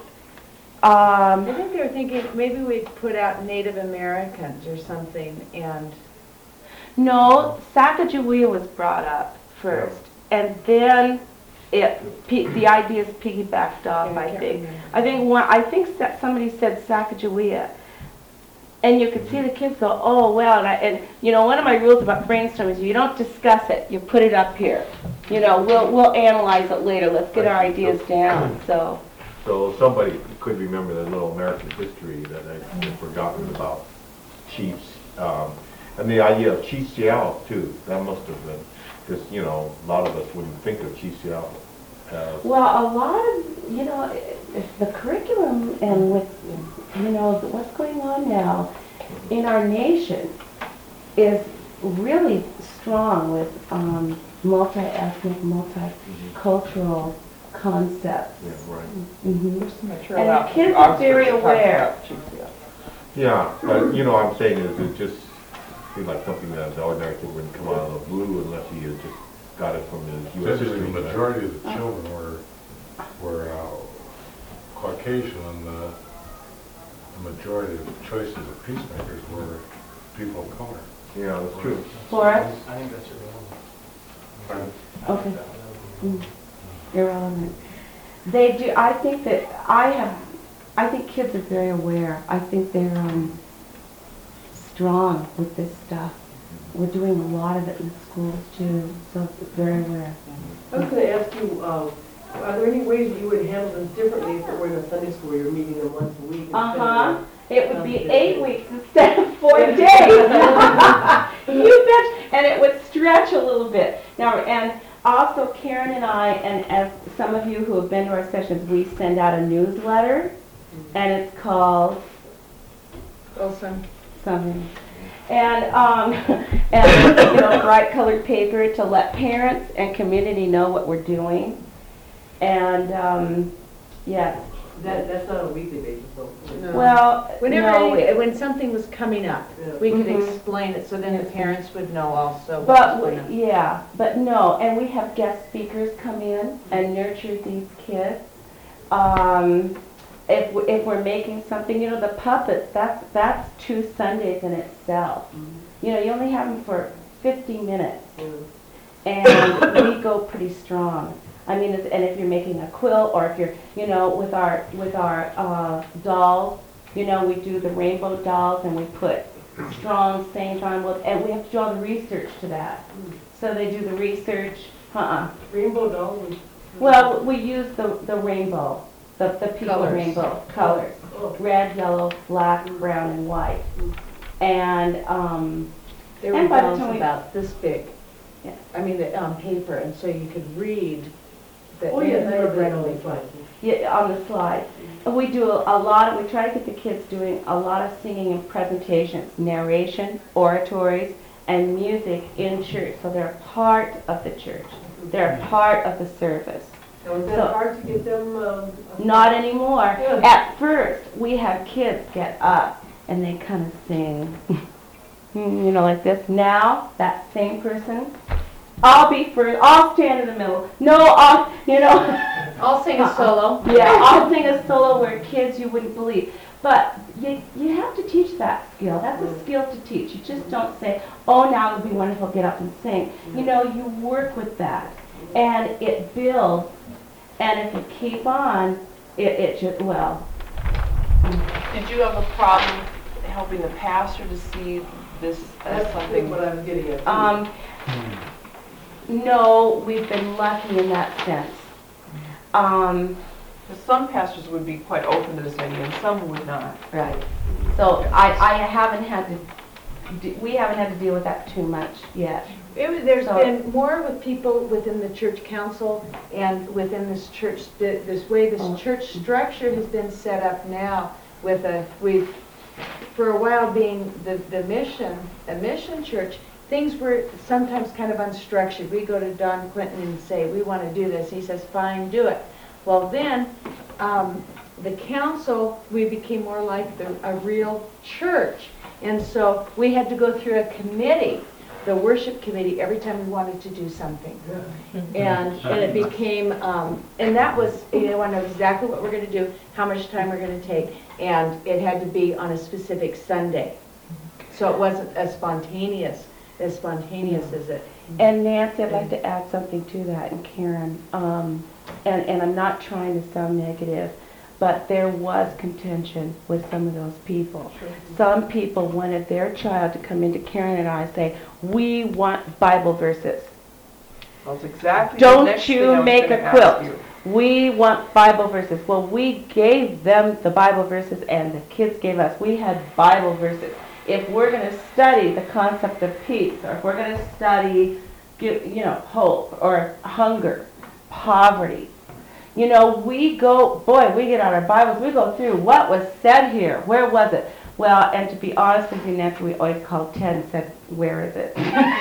I think they were thinking maybe we'd put out Native Americans or something, and... No, Sacagawea was brought up first, and then the ideas piggybacked off. I think somebody said Sacagawea, and you could see the kids go, "Oh well." And one of my rules about brainstorming is you don't discuss it; you put it up here. We'll analyze it later. Let's get our ideas down. So somebody could remember the little American history that I've forgotten about chiefs. And the idea of Chief Seattle, too, that must have been, because, a lot of us wouldn't think of Chief Seattle as... Well, a lot of, the curriculum and with, what's going on now in our nation is really strong with multi-ethnic, multicultural concepts. Yeah, right. Mm-hmm. And the kids are very aware. Yeah, but, I'm saying is it just... seemed like something that the ordinary kid wouldn't come out of the blue unless he had just got it from his U.S. history. The majority of the children were Caucasian, and the majority of the choices of peacemakers were people of color. Yeah, that's true. Forrest? I think that's irrelevant. Okay. Irrelevant. They do. I think kids are very aware. I think they're strong with this stuff. We're doing a lot of it in schools too, so very aware. I was going to ask you, Are there any ways that you would handle this differently if it were in a Sunday school where you're meeting them once a week? instead of- Uh-huh. It would be 8 weeks instead of 4 days. You bet. And it would stretch a little bit. Now, and also Karen and I, and as some of you who have been to our sessions, we send out a newsletter, and it's called something. And, and you know, bright colored paper to let parents and community know what we're doing. And, yes. That's not a weekly basis, though. No. Well, When something was coming up, we could Mhm. explain it, so then the parents would know also. But, what's going on. but no, and we have guest speakers come in and nurture these kids. If we're making something, you know, the puppets, that's 2 Sundays in itself. You know, you only have them for 50 minutes, and we go pretty strong. I mean, and if you're making a quilt, or if you're, you know, with our dolls, you know, we do the rainbow dolls, and we put strong sayings on, and we have to do all the research to that. So they do the research. Rainbow dolls? Well, we use the rainbow, the people Colors. rainbow colors, red, yellow, black, brown, and white. And They were and by the dolls time we- about this big. Yeah. I mean, on paper, and so you could read. Oh, yeah, they were right on the slide. Yeah, on the slide. We do a lot, we try to get the kids doing a lot of singing and presentations, narration, oratories, and music in church. So they're part of the church. They're part of the service. Now, is that hard to get them? Not anymore. Yeah. At first, we had kids get up and they kind of sing, you know, like this. Now, that same person, I'll be first, I'll stand in the middle. No, you know. I'll sing a solo. Yeah, I'll sing a solo where kids you wouldn't believe. But you have to teach that skill. That's a skill to teach. You just don't say, oh, now it would be wonderful, get up and sing. You know, you work with that. And it builds. And if you keep on, it should, well. Did you have a problem helping the pastor to see this as That's something? what I was getting at. No, we've been lucky in that sense. Because some pastors would be quite open to this idea, and some would not. Right. So I haven't had to, we haven't had to deal with that too much yet. There's So- been more with people within the church council and within this church, this way this church structure has been set up now with for a while being a mission church, things were sometimes kind of unstructured. We go to Don Clinton and say, we want to do this. He says, fine, do it. Well, then, the council, we became more like a real church. And so we had to go through a committee, the worship committee, every time we wanted to do something. And it became, and that was, you want to know exactly what we're going to do, how much time we're going to take, and it had to be on a specific Sunday. So it wasn't as spontaneous as it. And Nancy, I'd like to add something to that, and Karen, and I'm not trying to sound negative, but there was contention with some of those people. Some people wanted their child to come into Karen and I and say, we want Bible verses. Well, that's exactly the Don't next thing I you was make gonna a ask quilt. you. We want Bible verses. Well, we gave them the Bible verses and the kids gave us. We had Bible verses. If we're going to study the concept of peace, or if we're going to study, you know, hope or hunger, poverty, you know, we get out our Bibles, we go through what was said here. Where was it? Well, and to be honest with you, Nancy, we always called Ted and said, where is it?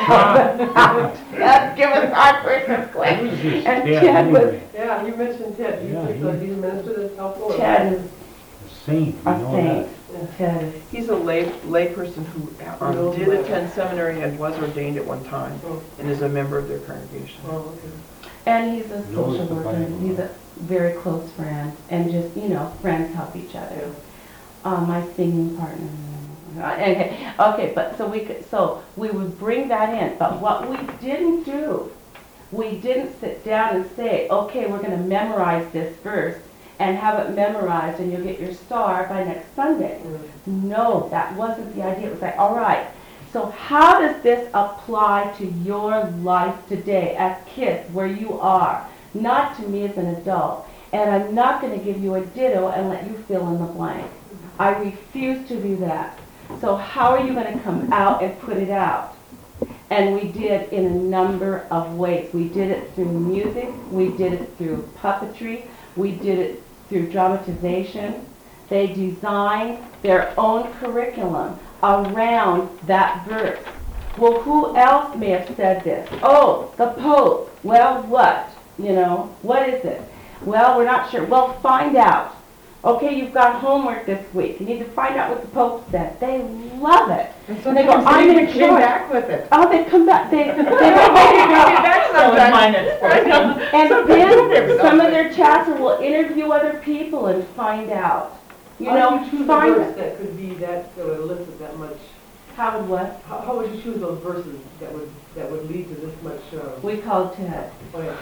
Give us our person quick. And Ted was... Yeah, you mentioned Ted. Yeah, He's a minister that's helpful. Ted is A saint, you a know saint. that. Ted is... He's a lay person who did attend seminary and was ordained at one time, and is a member of their congregation. Oh, okay. And he's a Knows social the worker. Bible. He's a very close friend. And just, you know, friends help each other. My singing partner. Okay, but so we would bring that in. But what we didn't do, we didn't sit down and say, okay, we're going to memorize this verse and have it memorized and you'll get your star by next Sunday. No, that wasn't the idea. It was like, all right, so how does this apply to your life today as kids, where you are? not to me as an adult. And I'm not going to give you a ditto and let you fill in the blank. I refuse to do that. So how are you going to come out and put it out? And we did in a number of ways. We did it through music, we did it through puppetry, we did it through dramatization. They designed their own curriculum around that verse. Well, who else may have said this? Oh, the Pope. Well, what? You know, what is it? Well, we're not sure. Well, find out. Okay, you've got homework this week. You need to find out what the Pope said. They love it. And they go, I'm going to came back with it. Oh, they come back. They That was mine. and then some of their chapter will interview other people and find out. You know, How would you choose a find verse that could be that would elicit that much? How would what? How would you choose those verses that would lead to this much? We called Ted. Oh, yeah.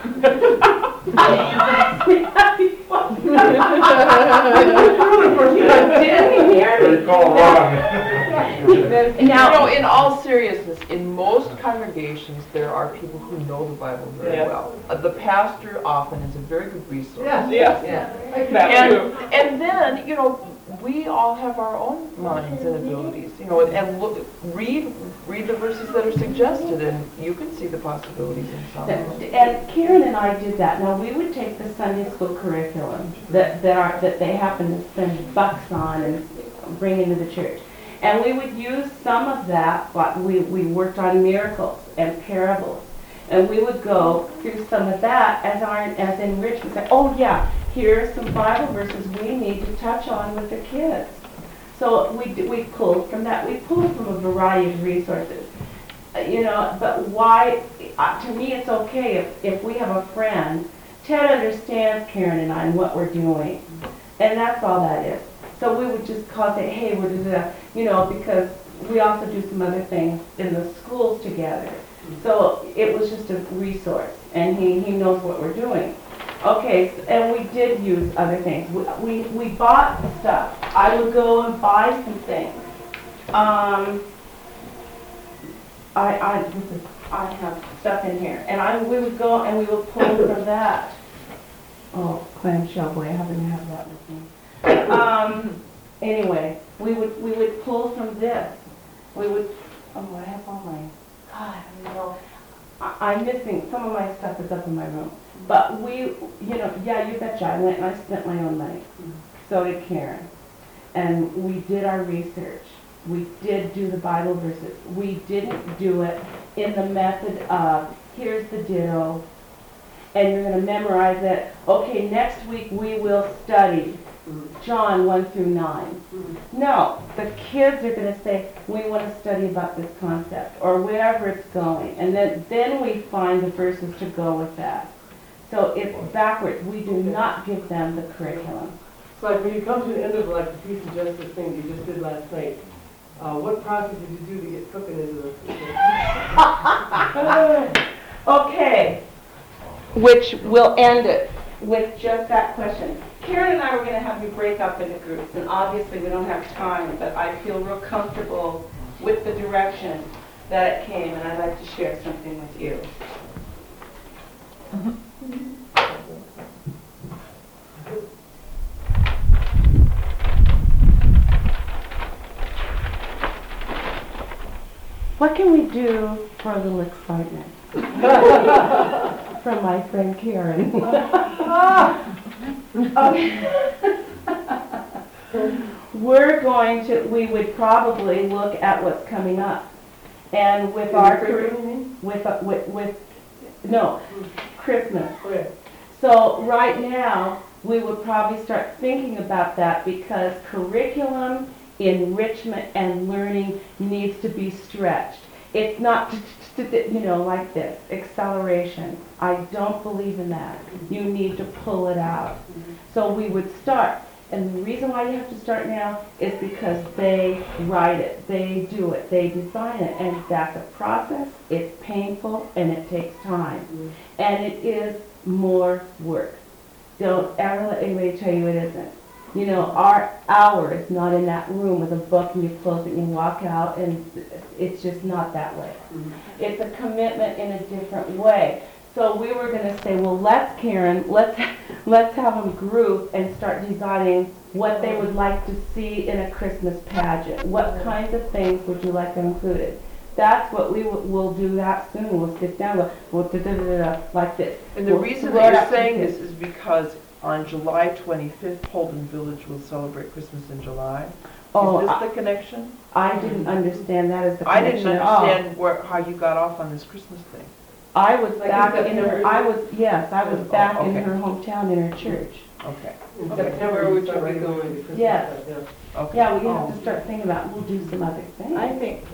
Didn't hear me. Now, in all seriousness, in most congregations, there are people who know the Bible very well. The pastor often is a very good resource. And then, you know, we all have our own minds and abilities, you know, and look, read the verses that are suggested, and you can see the possibilities in some. And Karen and I did that. Now, we would take the Sunday school curriculum that they happen to spend bucks on and bring into the church. And we would use some of that, but we worked on miracles and parables. And we would go through some of that as enrichment. Say, oh yeah, here are some Bible verses we need to touch on with the kids. So we pulled from that. We pulled from a variety of resources. You know, but why, to me it's okay if we have a friend, Ted understands Karen and I and what we're doing. And that's all that is. So we would just call and say, hey, we're doing that, you know, because we also do some other things in the schools together. So it was just a resource, and he knows what we're doing. Okay, and we did use other things. We bought stuff. I would go and buy some things. I have stuff in here, and we would go and we would pull from that. Oh, clamshell boy, I happen to have that with me. Anyway, we would pull from this. We would. Oh, I have all my. God, I don't know. I'm missing, some of my stuff is up in my room. But you know, yeah, you betcha, I went and I spent my own money. So did Karen. And we did our research. We did do the Bible verses. We didn't do it in the method of, here's the ditto, and you're going to memorize it. Okay, next week we will study John 1 through 9. No, the kids are going to say, we want to study about this concept, or wherever it's going. And then we find the verses to go with that. So it's backwards. We do not give them the curriculum. So like when you come to the end of like the peace and justice thing you just did last night, what process did you do to get cooking into the Okay, which will end it with just that question. Karen and I were going to have you break up into groups, and obviously we don't have time, but I feel real comfortable with the direction that it came, and I'd like to share something with you. What can we do for a little excitement? From my friend Karen. We would probably look at what's coming up. And with Christmas. Okay. So right now, we would probably start thinking about that because curriculum, enrichment, and learning needs to be stretched. It's not, like this, acceleration. I don't believe in that. You need to pull it out. So we would start. And the reason why you have to start now is because they write it, they do it, they design it, and that's a process. It's painful and it takes time. And it is more work. Don't ever let anybody tell you it isn't. You know, our hour is not in that room with a book and you close it and you walk out, and it's just not that way. It's a commitment in a different way. So we were gonna say, well, Karen, let's have them group and start designing what they would like to see in a Christmas pageant. What kinds of things would you like them included? That's what we'll do that soon. We'll sit down, we'll like this. And the We'll reason throw that it you're up to saying kids. this is because on July 25th, Holden Village will celebrate Christmas in July. Oh, Is this the connection? I didn't understand that as the I didn't connection at all. understand how you got off on this Christmas thing. I was Like, back is that in her, February? I was back in okay. her hometown in her church. Okay. September, which will be going. Yes. Okay. Yeah, we have to start thinking about, we'll do some other things. I think,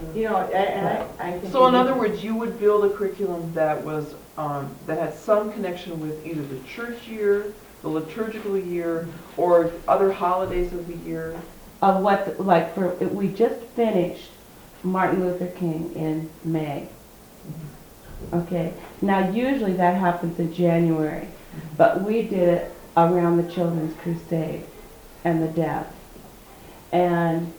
I think. So in other words, you would build a curriculum that was, that had some connection with either the church year, the liturgical year, or other holidays of the year? Of what, like, we just finished Martin Luther King in May. Okay, now usually that happens in January, but we did it around the Children's Crusade and the death. And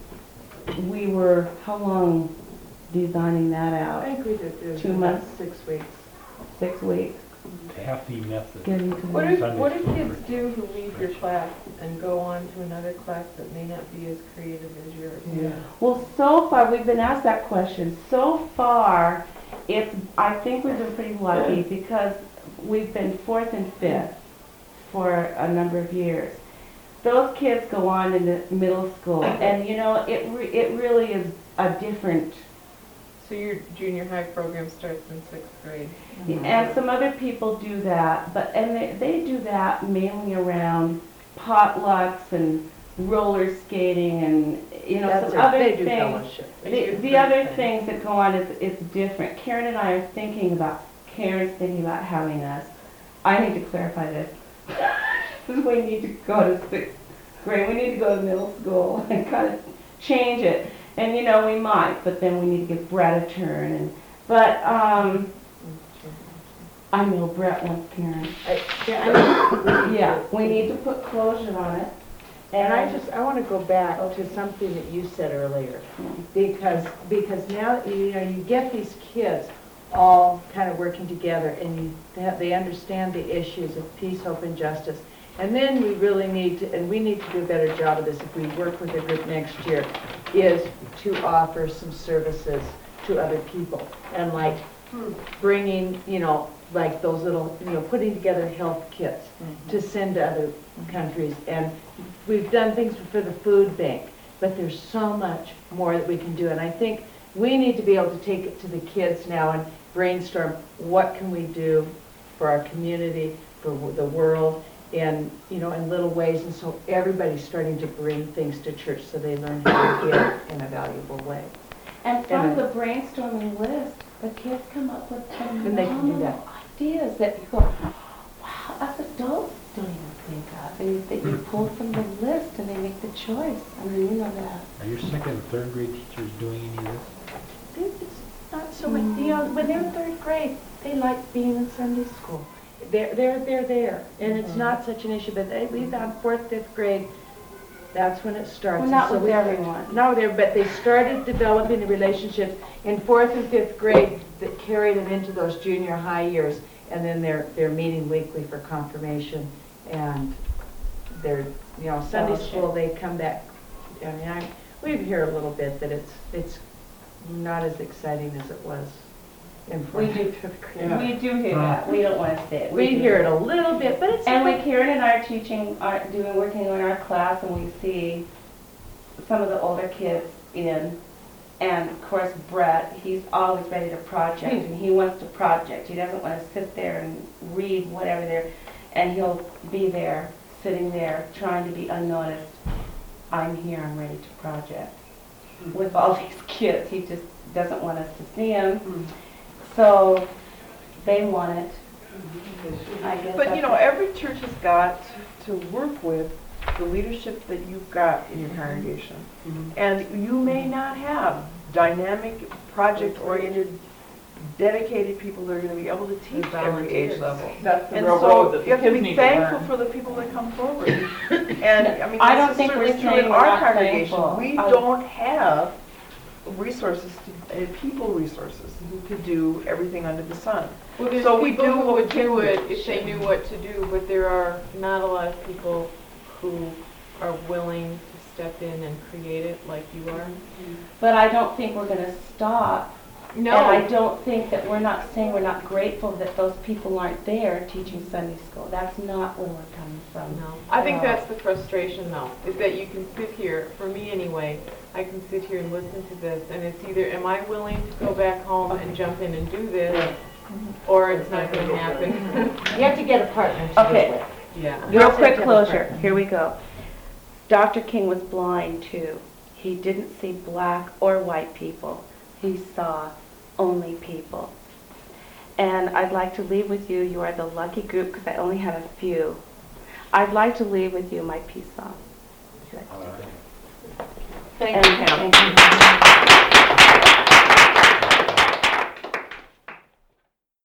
we were, how long designing that out? I agree that there's 2 months? 6 weeks. 6 weeks. Taffy method. Getting to What the if, Sunday what if school kids curriculum. do who leave your class and go on to another class that may not be as creative as yours? Yeah. Well, so far, we've been asked that question. So far, I think we've been pretty lucky because we've been 4th and 5th for a number of years. Those kids go on into middle school, and you know, it really is a different. So your junior high program starts in 6th grade. And some other people do that, and they do that mainly around potlucks and roller skating and, you know, That's some right, other they do things. fellowship. They do The great other things. things that go on is different. Karen and I are thinking about, Karen's thinking about having us. I need to clarify this. We need to go to 6th grade. We need to go to middle school and kind of change it. And you know, we might, but then we need to give Brett a turn. I know Brett wants Karen. Yeah, we need to put closure on it. And I want to go back to something that you said earlier, because now, you know, you get these kids all kind of working together, and they understand the issues of peace, hope, and justice. And then we really need to, and we need to do a better job of this if we work with a group next year, is to offer some services to other people. And like bringing, you know, like those little, you know, putting together health kits to send to other countries. And we've done things for the food bank, but there's so much more that we can do. And I think we need to be able to take it to the kids now and brainstorm what can we do for our community, for the world, in, you know, in little ways. And so everybody's starting to bring things to church so they learn how to give in a valuable way. And from the brainstorming list, the kids come up with And they can do that. phenomenal ideas that you go, wow, us adults don't even think of. And that you pull from the list and they make the choice. I mean, you know that. Are your 2nd and 3rd grade teachers doing any of this? It's not so much, you know, when they're 3rd grade, they like being in Sunday school. They're there, and it's not such an issue, but we found 4th, 5th grade, that's when it starts. Well, not And so with everyone. Not with everyone, but they started developing the relationships in 4th and 5th grade that carry them into those junior high years, and then they're meeting weekly for confirmation, and they're, you know, Sunday school, they come back. I mean, we hear a little bit that it's not as exciting as it was in 4th and 5th grade. We do hear that. We don't want to say it. We do. hear it a little bit, but it's. And when Karen and I are working on our class, and we see some of the older kids in, and of course Brett, he's always ready to project, and he wants to project. He doesn't want to sit there and read whatever there, and he'll be there, sitting there, trying to be unnoticed. I'm here, I'm ready to project. With all these kids, he just doesn't want us to see him. So they want it. I guess. But you know, every church has got to work with the leadership that you've got in your congregation. And you may not have dynamic, project-oriented, dedicated people that are going to be able to teach every age level. That's the And real so road that the you have to kids be need to thankful learn. for the people that come forward. And I mean, I don't this is think we're certainly true saying in we're our not congregation. thankful. We don't have resources, people resources to do everything under the sun. Well, there's So we people do who what would we do can it do. if they knew what to do, but there are not a lot of people who are willing to step in and create it like you are. But I don't think we're gonna stop. No. And I don't think that we're not saying we're not grateful that those people aren't there teaching Sunday school. That's not where we're coming from. No. I think at all. that's the frustration though, is that you can sit here, for me anyway, I can sit here and listen to this, and it's either, am I willing to go back home and jump in and do this, or it's not gonna happen. You have to get a partner to do Okay. it. Yeah. Real quick closure, here we go. Dr. King was blind too. He didn't see black or white people. He saw only people. And I'd like to leave with you, you are the lucky group because I only had a few. I'd like to leave with you my peace song. Would you like to do it? Thank you, And Pam. thank you.